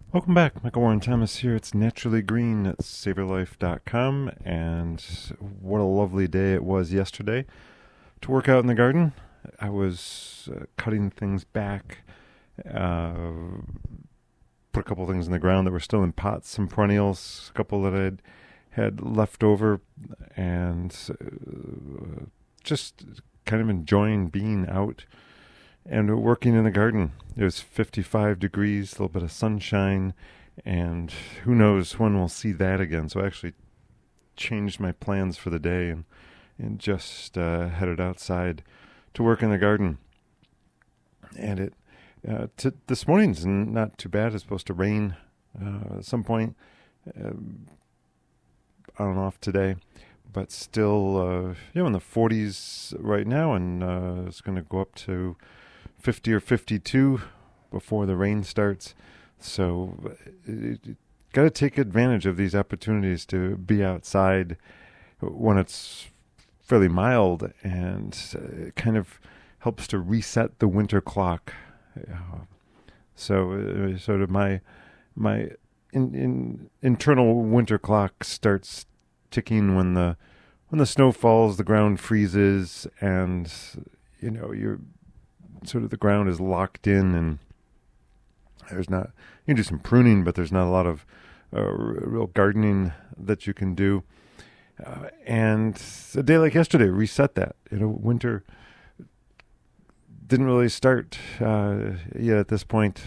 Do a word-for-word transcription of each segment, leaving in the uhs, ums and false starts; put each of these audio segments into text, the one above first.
Welcome back. Michael Warren Thomas here. It's Naturally Green at save your life dot com, and what a lovely day it was yesterday to work out in the garden. I was uh, cutting things back, uh, put a couple things in the ground that were still in pots, some perennials, a couple that I had, had left over, and uh, just kind of enjoying being out and working in the garden. It was fifty-five degrees, a little bit of sunshine, and who knows when we'll see that again. So I actually changed my plans for the day and, and just uh, headed outside to work in the garden. And it uh, t- this morning's not too bad. It's supposed to rain uh, at some point uh, on and off today, but still uh, you know, in the forties right now, and uh, it's going to go up to fifty or fifty-two before the rain starts. So you got to take advantage of these opportunities to be outside when it's fairly mild, and it kind of helps to reset the winter clock. Uh, so uh, sort of my my in, in internal winter clock starts ticking when the when the snow falls, the ground freezes, and you know you're sort of the ground is locked in, and there's not, you can do some pruning, but there's not a lot of uh, real gardening that you can do. Uh, and a day like yesterday reset that. You know, winter didn't really start uh, yet at this point.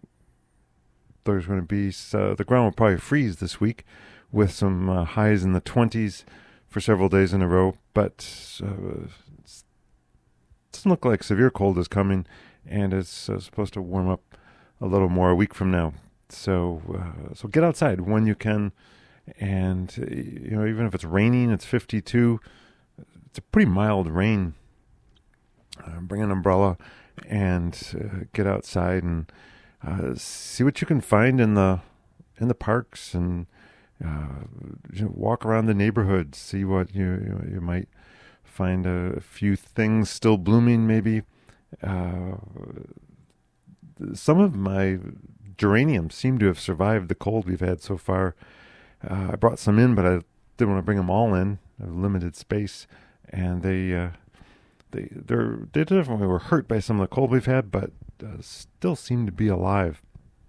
There's going to be, uh, the ground will probably freeze this week with some uh, highs in the twenties for several days in a row, but uh, doesn't look like severe cold is coming, and it's uh, supposed to warm up a little more a week from now. So, uh, so get outside when you can, and uh, you know, even if it's raining, it's fifty-two. It's a pretty mild rain. Uh, bring an umbrella and uh, get outside and uh, see what you can find in the in the parks, and uh, you know, walk around the neighborhood, see what you you, you might find a few things still blooming, maybe. Uh, some of my geraniums seem to have survived the cold we've had so far. Uh, I brought some in, but I didn't want to bring them all in. I have limited space, and they uh, they they're, they definitely were hurt by some of the cold we've had, but uh, still seem to be alive,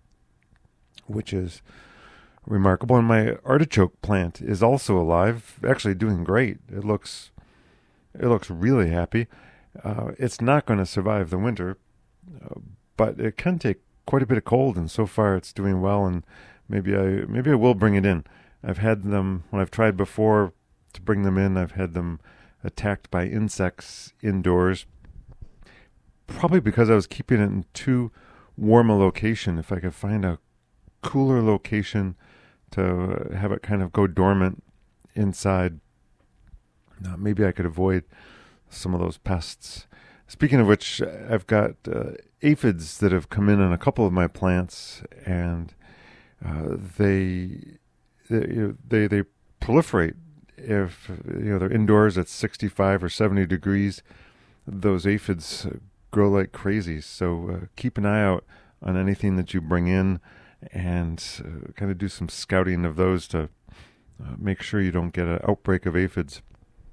which is remarkable. And my artichoke plant is also alive, actually doing great. It looks It looks really happy. Uh, it's not going to survive the winter, uh, but it can take quite a bit of cold, and so far it's doing well. And maybe I maybe I will bring it in. I've had them when I've tried before to bring them in. I've had them attacked by insects indoors, probably because I was keeping it in too warm a location. If I could find a cooler location to have it kind of go dormant inside, Uh, maybe I could avoid some of those pests. Speaking of which, I've got uh, aphids that have come in on a couple of my plants, and uh, they they, you know, they they proliferate. If you know they're indoors at sixty-five or seventy degrees, those aphids grow like crazy. So uh, keep an eye out on anything that you bring in, and uh, kind of do some scouting of those to uh, make sure you don't get an outbreak of aphids.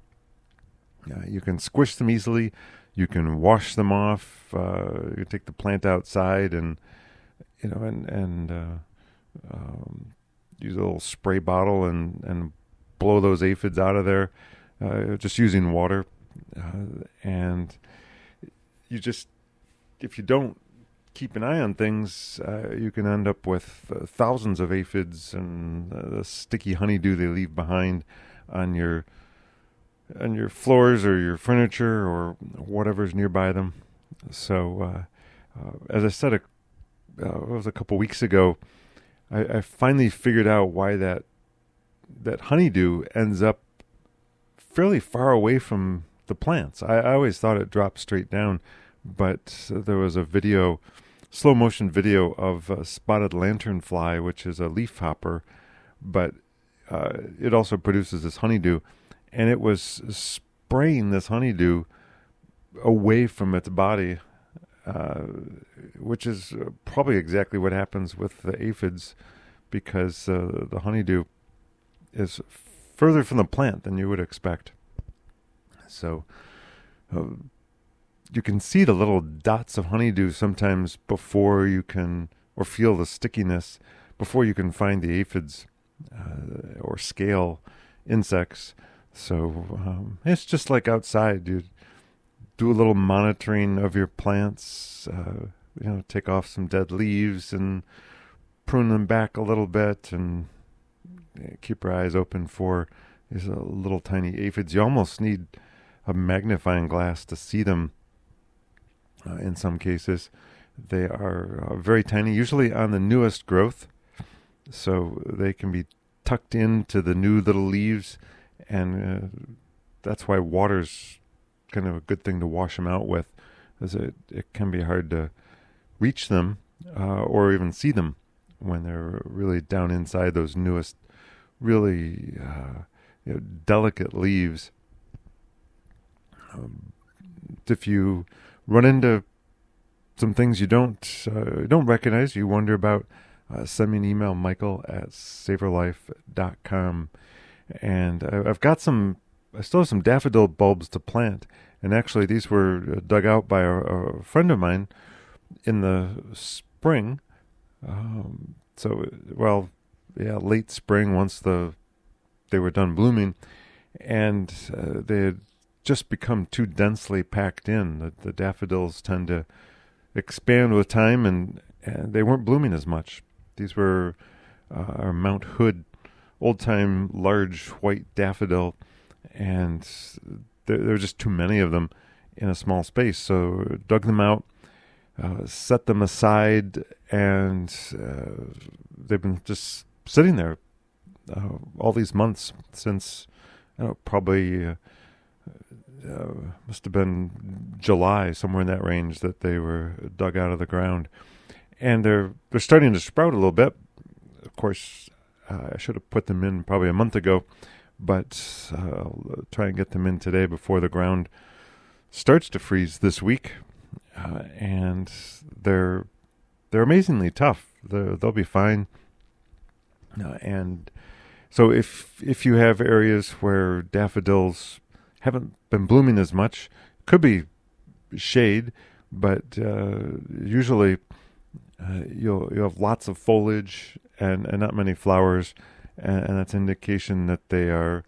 Uh, you can squish them easily. You can wash them off. Uh, you take the plant outside, and you know, and and uh, um, use a little spray bottle and, and blow those aphids out of there. Uh, just using water, uh, and you just if you don't keep an eye on things, uh, you can end up with uh, thousands of aphids and uh, the sticky honeydew they leave behind on your on your floors or your furniture or whatever's nearby them. So, uh, uh, as I said, a, uh, it was a couple weeks ago, I, I finally figured out why that that honeydew ends up fairly far away from the plants. I, I always thought it dropped straight down, but uh, there was a video, slow motion video of a spotted lanternfly, which is a leafhopper, but uh, it also produces this honeydew, and it was spraying this honeydew away from its body uh, which is probably exactly what happens with the aphids, because uh, the honeydew is further from the plant than you would expect. So uh, you can see the little dots of honeydew sometimes before you can, or feel the stickiness before you can find the aphids uh, or scale insects. So um, it's just like outside. You do a little monitoring of your plants, uh, you know, take off some dead leaves and prune them back a little bit, and keep your eyes open for these uh, little tiny aphids. You almost need a magnifying glass to see them uh, in some cases. They are uh, very tiny, usually on the newest growth, so they can be tucked into the new little leaves, and uh, that's why water's kind of a good thing to wash them out with, as it, it can be hard to reach them uh, or even see them when they're really down inside those newest, really uh, you know, delicate leaves. Um, if you run into some things you don't uh, don't recognize, you wonder about, uh, send me an email, Michael at saverlife dot com. And I've got some, I still have some daffodil bulbs to plant. And actually, these were dug out by a, a friend of mine in the spring. Um, so, well, yeah, late spring, once the they were done blooming. And uh, they had just become too densely packed in. The, the daffodils tend to expand with time, and, and they weren't blooming as much. These were uh, our Mount Hood old-time large white daffodil, and there, there were just too many of them in a small space. So dug them out, uh, set them aside, and uh, they've been just sitting there uh, all these months since, I don't know, probably uh, uh, must have been July, somewhere in that range, that they were dug out of the ground. And they're they're starting to sprout a little bit. Of course, Uh, I should have put them in probably a month ago, but uh, I'll try and get them in today before the ground starts to freeze this week. Uh, and they're they're amazingly tough. They're, they'll be fine. Uh, and so if if you have areas where daffodils haven't been blooming as much, could be shade, but uh, usually uh, you'll you have lots of foliage and, and not many flowers, and, and that's an indication that they are,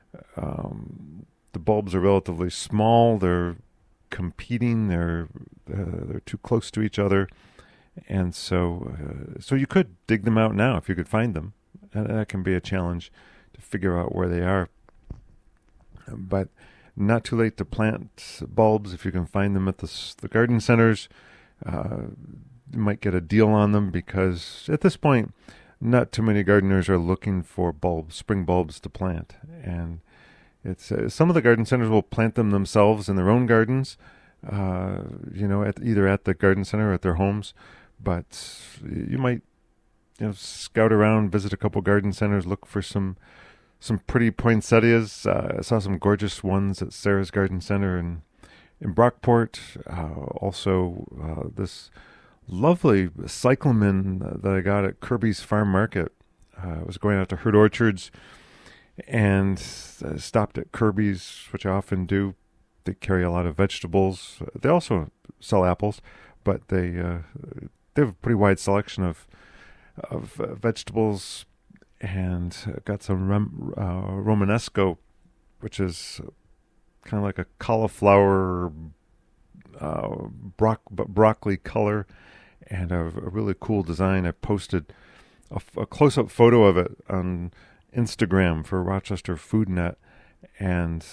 um, the bulbs are relatively small, they're competing, they're uh, they're too close to each other, and so uh, so you could dig them out now if you could find them, and that can be a challenge to figure out where they are. But not too late to plant bulbs if you can find them at the, the garden centers. Uh, you might get a deal on them, because at this point, not too many gardeners are looking for bulbs, spring bulbs to plant. And it's uh, some of the garden centers will plant them themselves in their own gardens, uh, you know, at, either at the garden center or at their homes. But you might, you know, scout around, visit a couple garden centers, look for some some pretty poinsettias. Uh, I saw some gorgeous ones at Sarah's Garden Center in in Brockport. Uh, also, uh, this lovely cyclamen that I got at Kirby's Farm Market. Uh, I was going out to Herd Orchards and uh, stopped at Kirby's, which I often do. They carry a lot of vegetables. They also sell apples, but they uh, they have a pretty wide selection of of uh, vegetables, and got some rom- uh, Romanesco, which is kind of like a cauliflower uh, bro- broccoli color, and a, a really cool design. I posted a, a close-up photo of it on Instagram for Rochester Food Net, and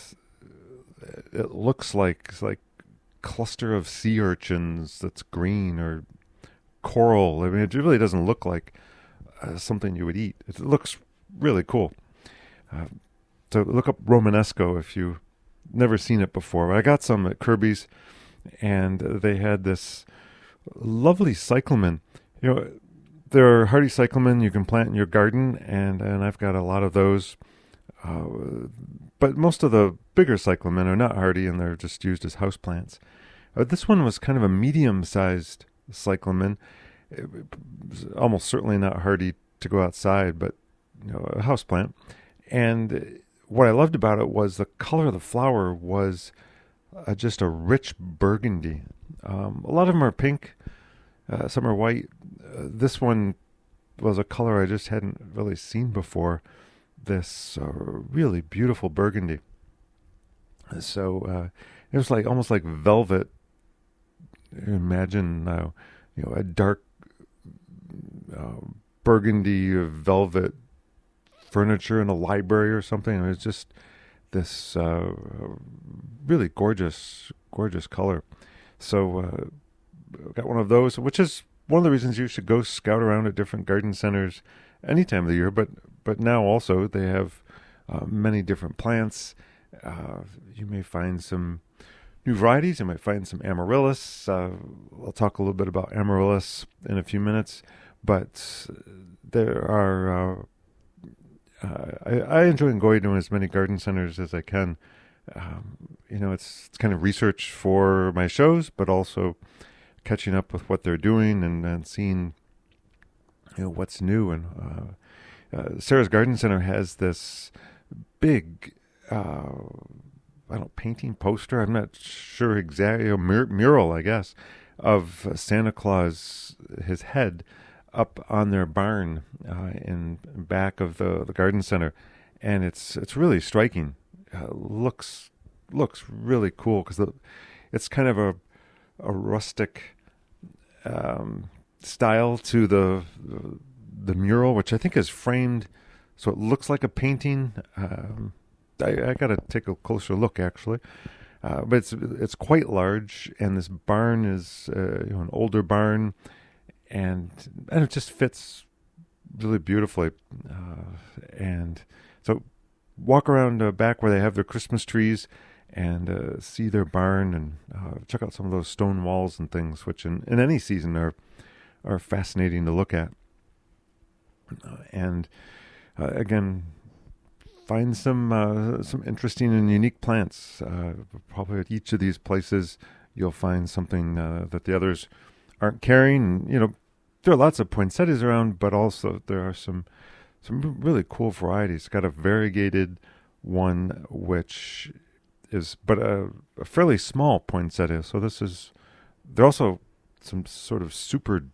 it looks like it's like a cluster of sea urchins that's green or coral. I mean, it really doesn't look like uh, something you would eat. It looks really cool. Uh, so look up Romanesco if you've never seen it before. But I got some at Kirby's, and they had this lovely cyclamen. You know, there are hardy cyclamen you can plant in your garden, and, and I've got a lot of those. Uh, but most of the bigger cyclamen are not hardy, and they're just used as houseplants. Uh, this one was kind of a medium-sized cyclamen. It was almost certainly not hardy to go outside, but you know, a houseplant. And what I loved about it was the color of the flower was uh, just a rich burgundy. Um, a lot of them are pink, uh, some are white. Uh, this one was a color I just hadn't really seen before. This uh, really beautiful burgundy. So uh, it was like almost like velvet. Imagine uh, you know a dark uh, burgundy velvet furniture in a library or something. It was just this uh, really gorgeous, gorgeous color. So uh, got one of those, which is one of the reasons you should go scout around at different garden centers any time of the year. But but now also they have uh, many different plants. Uh, you may find some new varieties. You might find some amaryllis. Uh, I'll talk a little bit about amaryllis in a few minutes. But there are, uh, uh, I, I enjoy going to as many garden centers as I can. Um, you know, it's, it's kind of research for my shows, but also catching up with what they're doing and, and seeing, you know, what's new. And uh, uh, Sarah's Garden Center has this big Uh, I don't know, painting poster. I'm not sure exactly. A mur- mural, I guess, of Santa Claus, his head, up on their barn uh, in back of the, the garden center, and it's it's really striking. Uh, looks looks really cool because it's kind of a a rustic um, style to the, the the mural, which I think is framed so it looks like a painting. Um, I, I got to take a closer look, actually. Uh, but it's it's quite large, and this barn is uh, you know, an older barn, and and it just fits really beautifully. Uh, and so, walk around uh, back where they have their Christmas trees, and uh, see their barn, and uh, check out some of those stone walls and things, which in, in any season are are fascinating to look at. Uh, and uh, again. Find some uh, some interesting and unique plants. Uh, probably at each of these places, you'll find something uh, that the others aren't carrying. You know, there are lots of poinsettias around, but also there are some some really cool varieties. Got a variegated one, which is but a, a fairly small poinsettia. So this is. There are also some sort of super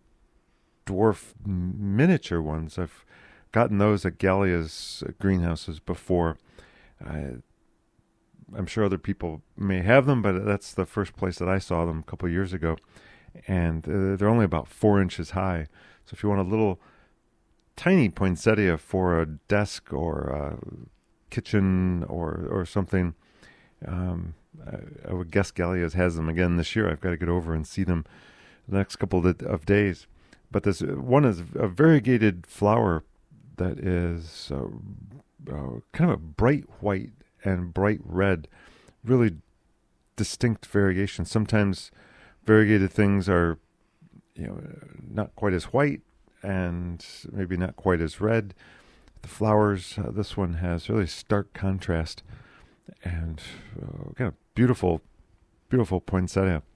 dwarf miniature ones. I've gotten those at Gallia's greenhouses before. Uh, I'm sure other people may have them, but that's the first place that I saw them a couple of years ago. And uh, they're only about four inches high. So if you want a little tiny poinsettia for a desk or a kitchen or or something, um, I, I would guess Gallia's has them again this year. I've got to get over and see them the next couple of, of days. But this one is a variegated flower that is uh, uh, kind of a bright white and bright red, really distinct variation. Sometimes variegated things are, you know, not quite as white and maybe not quite as red. The flowers, uh, this one has really stark contrast and uh, kind of beautiful, beautiful poinsettia.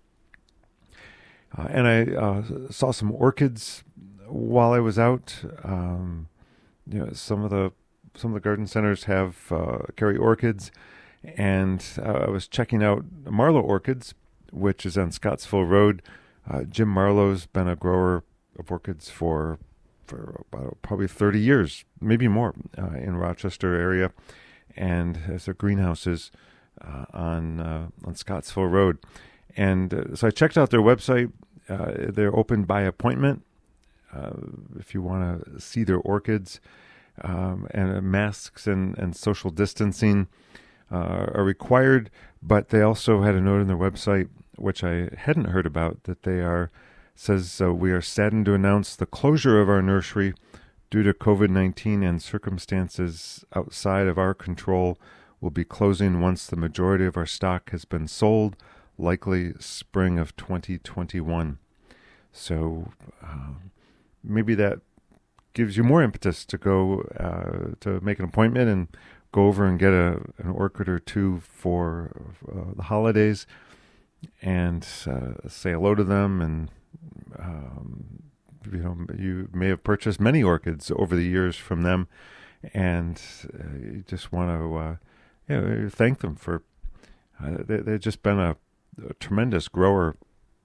Uh, and I uh, saw some orchids while I was out. Um, You know, some of the some of the garden centers have uh, carry orchids, and uh, I was checking out Marlowe Orchids, which is on Scottsville Road. Uh, Jim Marlowe's been a grower of orchids for for about probably thirty years, maybe more, uh, in Rochester area, and has their greenhouses uh, on uh, on Scottsville Road. And uh, so I checked out their website. Uh, they're open by appointment. Uh, if you want to see their orchids, um, and uh, masks and, and social distancing uh, are required, but they also had a note on their website, which I hadn't heard about, that they are, says, uh, we are saddened to announce the closure of our nursery due to covid nineteen and circumstances outside of our control. Will be closing once the majority of our stock has been sold, likely spring of twenty twenty-one. So, um, maybe that gives you more impetus to go uh, to make an appointment and go over and get a an orchid or two for uh, the holidays. and uh, say hello to them. And um, you know, you may have purchased many orchids over the years from them, and uh, you just want to uh, you know, thank them for uh, they, they've just been a, a tremendous grower.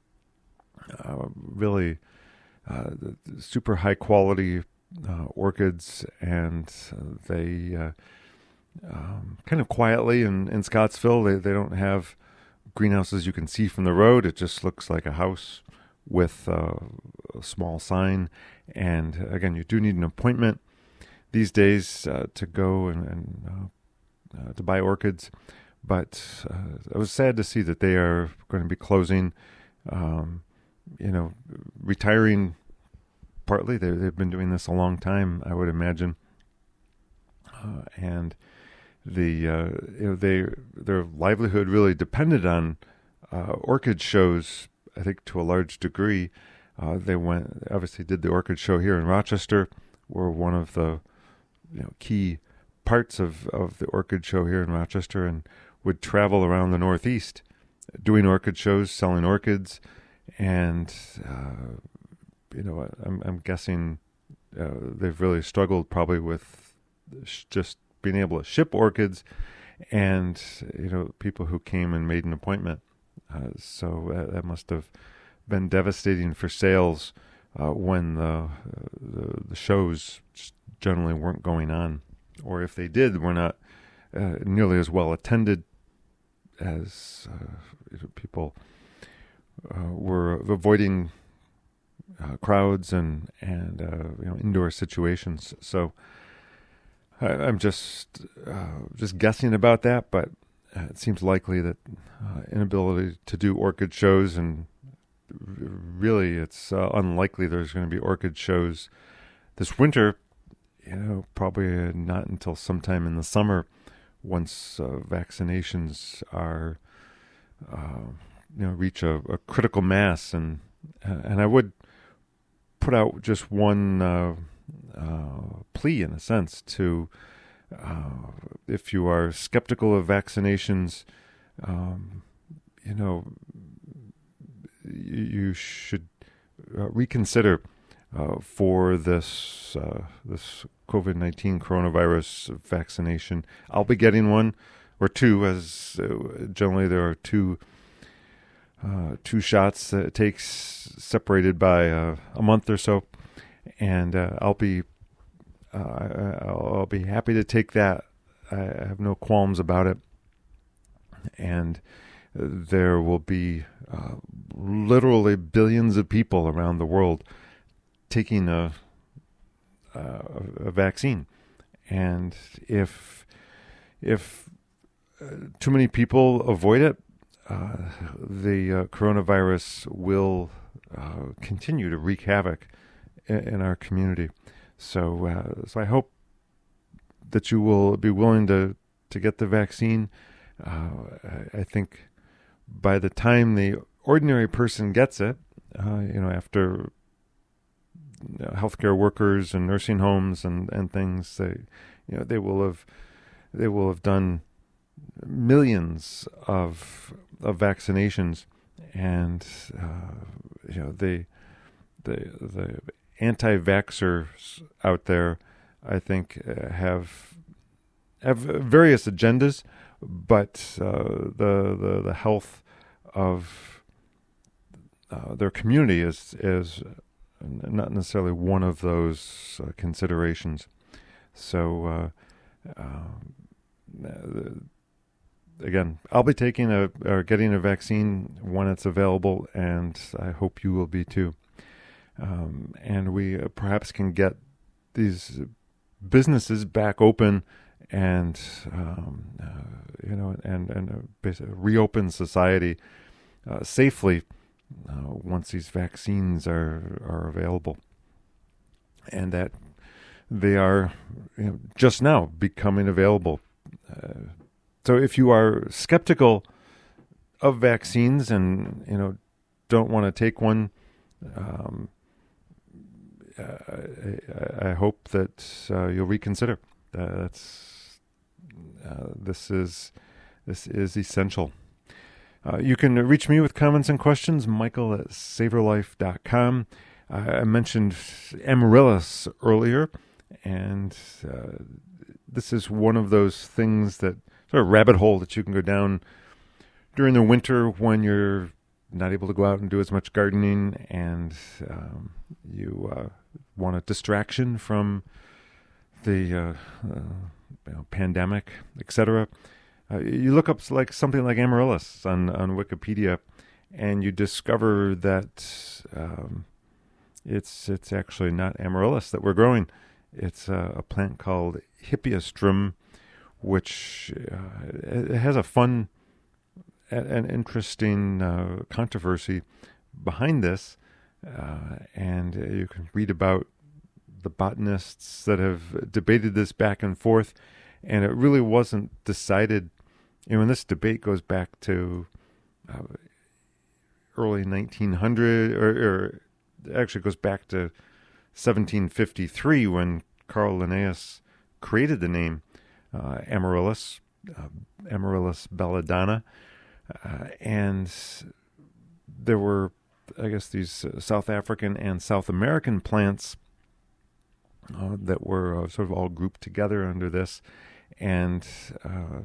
Uh, really uh, super high quality uh, orchids, and uh, they uh, um, kind of quietly in, in Scottsville, they, they don't have greenhouses you can see from the road. It just looks like a house with uh, a small sign. And again, you do need an appointment these days uh, to go and, and uh, uh, to buy orchids. But uh, I was sad to see that they are going to be closing, um, you know, retiring partly. They, they've been doing this a long time, I would imagine. Uh, and the uh, you know, they their livelihood really depended on uh, orchid shows, I think, to a large degree. Uh, they went obviously did the orchid show here in Rochester, were one of the you know key parts of, of the orchid show here in Rochester, and would travel around the Northeast doing orchid shows, selling orchids. And uh, you know, I'm, I'm guessing uh, they've really struggled probably with sh- just being able to ship orchids, and you know, people who came and made an appointment. Uh, so uh, that must have been devastating for sales uh, when the, uh, the the shows just generally weren't going on, or if they did, were not uh, nearly as well attended as uh, people uh, were avoiding uh, crowds and and uh, you know indoor situations. So I, I'm just uh, just guessing about that, but uh, it seems likely that uh, inability to do orchid shows, and really it's uh, unlikely there's going to be orchid shows this winter. You know, probably not until sometime in the summer, once uh, vaccinations are, uh, you know, reach a, a critical mass. And uh, and I would put out just one uh, uh, plea, in a sense, to uh, if you are skeptical of vaccinations, um, you know, you, you should uh, reconsider. Uh, for this uh, this COVID nineteen coronavirus vaccination. I'll be getting one or two, as uh, generally there are two uh, two shots that it takes, separated by uh, a month or so, and uh, I'll be uh, I'll, I'll be happy to take that. I have no qualms about it, and there will be uh, literally billions of people around the world taking a, a a vaccine, and if if uh, too many people avoid it, uh, the uh, coronavirus will uh, continue to wreak havoc in, in our community. So, uh, so I hope that you will be willing to to get the vaccine. Uh, I, I think by the time the ordinary person gets it, uh, you know, after healthcare workers and nursing homes and, and things, they, you know, they will have they will have done millions of of vaccinations, and uh, you know, the the the anti-vaxxers out there, I think, uh, have have various agendas, but uh, the the the health of uh, their community is is not necessarily one of those uh, considerations. So, uh, uh, again, I'll be taking a or getting a vaccine when it's available, and I hope you will be too. Um, and we uh, perhaps can get these businesses back open, and um, uh, you know, and and uh, basically reopen society uh, safely. Uh, once these vaccines are, are available, and that they are, you know, just now becoming available. Uh, so if you are skeptical of vaccines and, you know, don't want to take one, um, I, I hope that uh, you'll reconsider. Uh, that's uh, this is this is essential. Uh, you can reach me with comments and questions, Michael at savor life dot com. Uh, I mentioned amaryllis earlier, and uh, this is one of those things that sort of rabbit hole that you can go down during the winter when you're not able to go out and do as much gardening, and um, you uh, want a distraction from the uh, uh, you know, pandemic, et cetera. Uh, you look up like something like amaryllis on, on Wikipedia, and you discover that um, it's it's actually not amaryllis that we're growing. It's uh, a plant called Hippeastrum, which uh, it has a fun and interesting uh, controversy behind this, uh, and you can read about the botanists that have debated this back and forth, and it really wasn't decided. You know, and this debate goes back to uh, early nineteen hundred, or, or actually goes back to seventeen fifty-three when Carl Linnaeus created the name uh, Amaryllis, uh, Amaryllis belladonna, uh, and there were, I guess, these uh, South African and South American plants uh, that were uh, sort of all grouped together under this, and uh,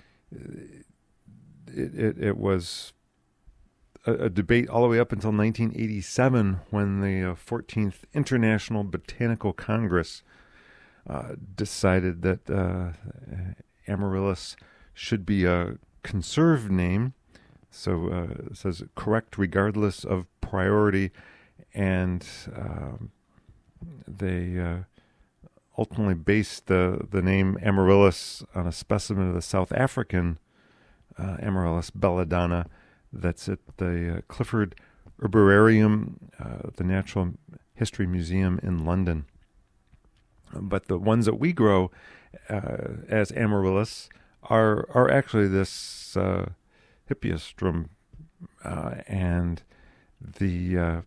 It, it, it was a, a debate all the way up until nineteen eighty-seven when the uh, fourteenth International Botanical Congress uh, decided that uh, amaryllis should be a conserved name. So uh, it says correct regardless of priority, and um, they uh, ultimately based the, the name amaryllis on a specimen of the South African uh, Amaryllis belladonna that's at the uh, Clifford Herbararium, uh, the Natural History Museum in London. But the ones that we grow uh, as amaryllis are are actually this uh, Hippeastrum, uh, and the uh,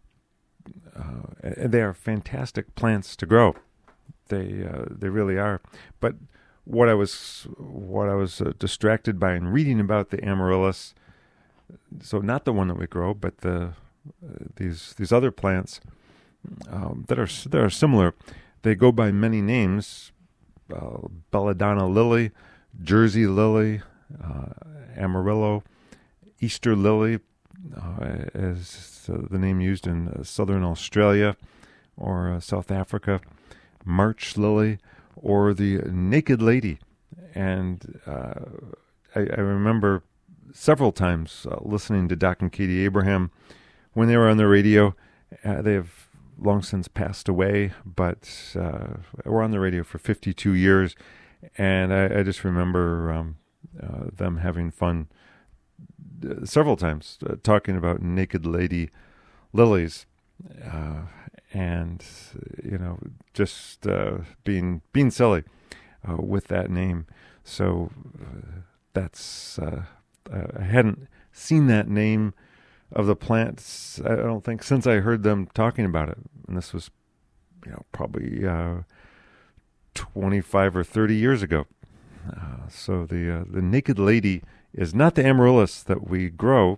uh, they are fantastic plants to grow. They uh, they really are. But what I was what I was uh, distracted by in reading about the amaryllis, so not the one that we grow, but the uh, these these other plants um, that are that are similar. They go by many names: uh, belladonna lily, Jersey lily, uh, amarillo, Easter lily, uh, as uh, the name used in uh, southern Australia or uh, South Africa. March lily, or the naked lady. And uh, I, I remember several times uh, listening to Doc and Katie Abraham when they were on the radio. Uh, they have long since passed away, but uh, were on the radio for fifty-two years. And I, I just remember um, uh, them having fun uh, several times uh, talking about naked lady lilies. Uh, and you know, just uh, being being silly uh, with that name. So uh, that's uh, I hadn't seen that name of the plants, I don't think, since I heard them talking about it, and this was, you know, probably uh, twenty-five or thirty years ago. Uh, so the uh, the naked lady is not the amaryllis that we grow.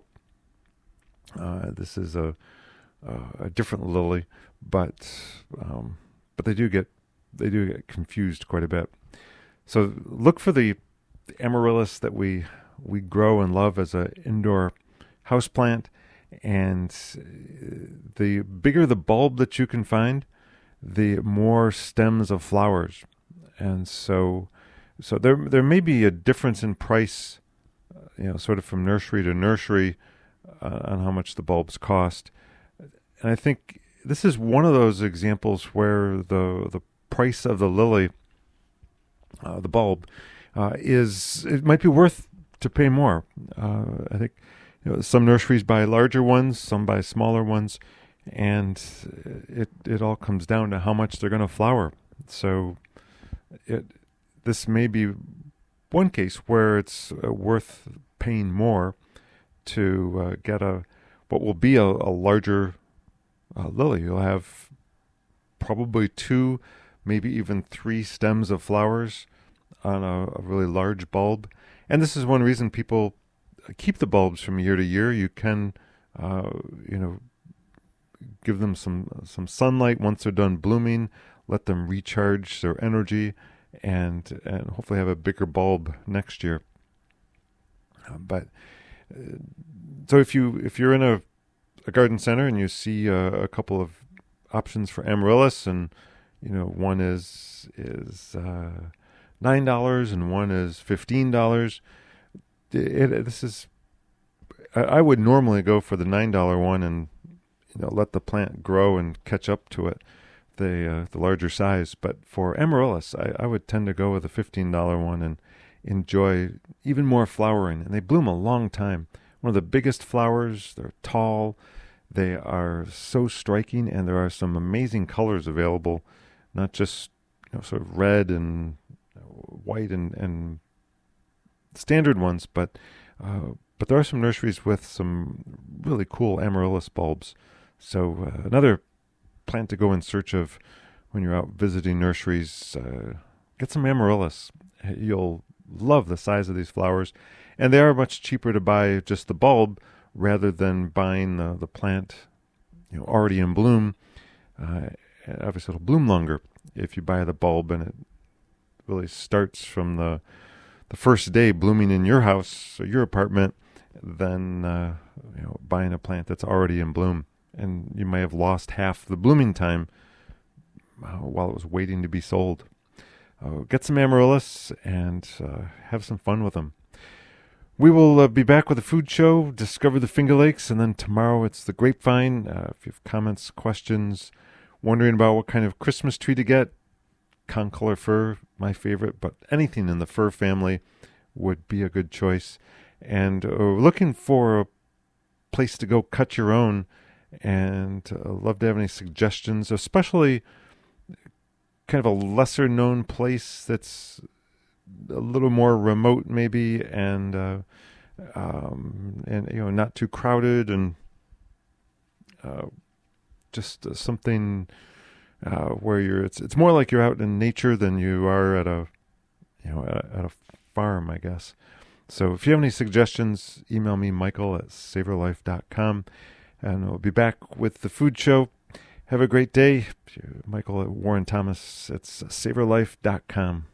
Uh, this is a Uh, a different lily, but um, but they do get they do get confused quite a bit. So look for the, the amaryllis that we we grow and love as an indoor houseplant, and the bigger the bulb that you can find, the more stems of flowers. And so so there there may be a difference in price, uh, you know, sort of from nursery to nursery uh, on how much the bulbs cost. And I think this is one of those examples where the the price of the lily, uh, the bulb, uh, is it might be worth to pay more. Uh, I think you know, some nurseries buy larger ones, some buy smaller ones, and it it all comes down to how much they're going to flower. So it this may be one case where it's uh, worth paying more to uh, get a what will be a, a larger Uh, lily. You'll have probably two, maybe even three stems of flowers on a, a really large bulb. And this is one reason people keep the bulbs from year to year. You can, uh, you know, give them some some sunlight once they're done blooming. Let them recharge their energy, and and hopefully have a bigger bulb next year. Uh, but uh, so if you if you're in a, a garden center and you see uh, a couple of options for amaryllis, and you know one is is uh, nine dollars and one is fifteen dollars. It, it, this is, I, I would normally go for the nine dollar one and you know let the plant grow and catch up to it, the uh, the larger size. But for amaryllis, I, I would tend to go with the fifteen dollar one and enjoy even more flowering. And they bloom a long time. One of the biggest flowers. They're tall. They are so striking, and there are some amazing colors available, not just you know sort of red and white and and standard ones, but uh, but there are some nurseries with some really cool amaryllis bulbs. So uh, another plant to go in search of when you're out visiting nurseries. Uh, get some amaryllis. You'll love the size of these flowers, and they are much cheaper to buy just the bulb rather than buying the, the plant, you know, already in bloom. Uh, obviously, it'll bloom longer if you buy the bulb, and it really starts from the the first day blooming in your house or your apartment than uh, you know buying a plant that's already in bloom, and you may have lost half the blooming time uh, while it was waiting to be sold. Uh, get some amaryllis and uh, have some fun with them. We will uh, be back with a food show, Discover the Finger Lakes, and then tomorrow it's the Grapevine. Uh, if you have comments, questions, wondering about what kind of Christmas tree to get, concolor fir, my favorite, but anything in the fir family would be a good choice. And uh, looking for a place to go cut your own, and uh, love to have any suggestions, especially kind of a lesser known place that's a little more remote maybe, and uh, um, and you know not too crowded, and uh, just uh, something uh, where you're it's it's more like you're out in nature than you are at a you know at, at a farm, I guess. So if you have any suggestions, email me, Michael at savor life dot com, and we'll be back with the food show. Have a great day. Michael at Warren Thomas. It's savor life dot com.